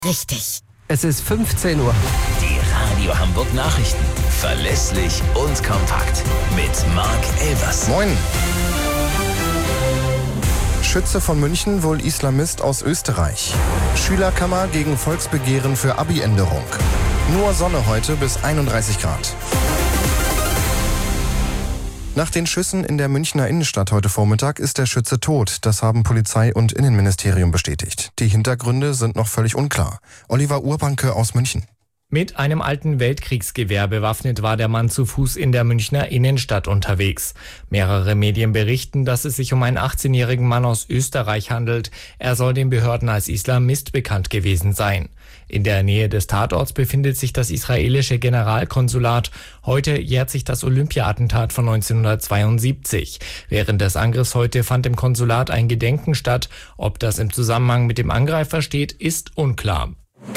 Richtig. Es ist 15 Uhr. Die Radio Hamburg Nachrichten. Verlässlich und kompakt. Mit Marc Elvers. Moin. Schütze von München, wohl Islamist aus Österreich. Schülerkammer gegen Volksbegehren für Abi-Änderung. Nur Sonne heute bis 31 Grad. Nach den Schüssen in der Münchner Innenstadt heute Vormittag ist der Schütze tot. Das haben Polizei und Innenministerium bestätigt. Die Hintergründe sind noch völlig unklar. Oliver Urbanke aus München. Mit einem alten Weltkriegsgewehr bewaffnet war der Mann zu Fuß in der Münchner Innenstadt unterwegs. Mehrere Medien berichten, dass es sich um einen 18-jährigen Mann aus Österreich handelt. Er soll den Behörden als Islamist bekannt gewesen sein. In der Nähe des Tatorts befindet sich das israelische Generalkonsulat. Heute jährt sich das Olympia-Attentat von 1972. Während des Angriffs heute fand im Konsulat ein Gedenken statt. Ob das im Zusammenhang mit dem Angreifer steht, ist unklar.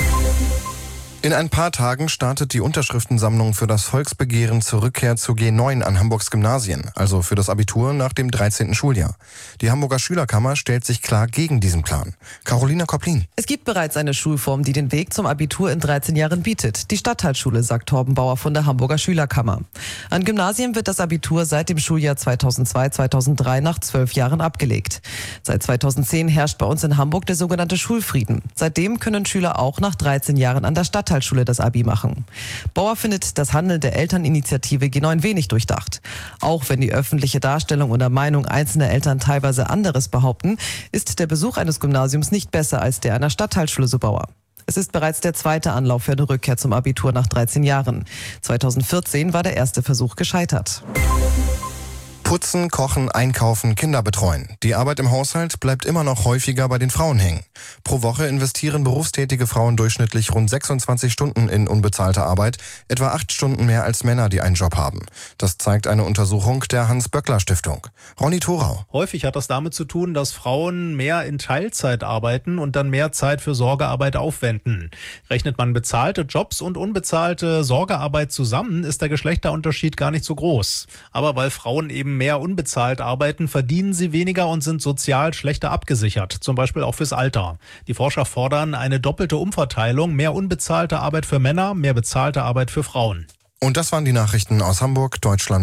In ein paar Tagen startet die Unterschriftensammlung für das Volksbegehren zur Rückkehr zu G9 an Hamburgs Gymnasien, also für das Abitur nach dem 13. Schuljahr. Die Hamburger Schülerkammer stellt sich klar gegen diesen Plan. Carolina Kopplin. Es gibt bereits eine Schulform, die den Weg zum Abitur in 13 Jahren bietet. Die Stadtteilschule, sagt Torben Bauer von der Hamburger Schülerkammer. An Gymnasien wird das Abitur seit dem Schuljahr 2002/2003 nach 12 Jahren abgelegt. Seit 2010 herrscht bei uns in Hamburg der sogenannte Schulfrieden. Seitdem können Schüler auch nach 13 Jahren an der Stadtteilschule das Abi machen. Bauer findet das Handeln der Elterninitiative G9 wenig durchdacht. Auch wenn die öffentliche Darstellung oder Meinung einzelner Eltern teilweise anderes behaupten, ist der Besuch eines Gymnasiums nicht besser als der einer Stadtteilschule, so Bauer. Es ist bereits der zweite Anlauf für eine Rückkehr zum Abitur nach 13 Jahren. 2014 war der erste Versuch gescheitert. Putzen, kochen, einkaufen, Kinder betreuen. Die Arbeit im Haushalt bleibt immer noch häufiger bei den Frauen hängen. Pro Woche investieren berufstätige Frauen durchschnittlich rund 26 Stunden in unbezahlte Arbeit, etwa 8 Stunden mehr als Männer, die einen Job haben. Das zeigt eine Untersuchung der Hans-Böckler-Stiftung. Ronny Thorau. Häufig hat das damit zu tun, dass Frauen mehr in Teilzeit arbeiten und dann mehr Zeit für Sorgearbeit aufwenden. Rechnet man bezahlte Jobs und unbezahlte Sorgearbeit zusammen, ist der Geschlechterunterschied gar nicht so groß. Aber weil Frauen eben mehr unbezahlt arbeiten, verdienen sie weniger und sind sozial schlechter abgesichert, zum Beispiel auch fürs Alter. Die Forscher fordern eine doppelte Umverteilung, mehr unbezahlte Arbeit für Männer, mehr bezahlte Arbeit für Frauen. Und das waren die Nachrichten aus Hamburg, Deutschland.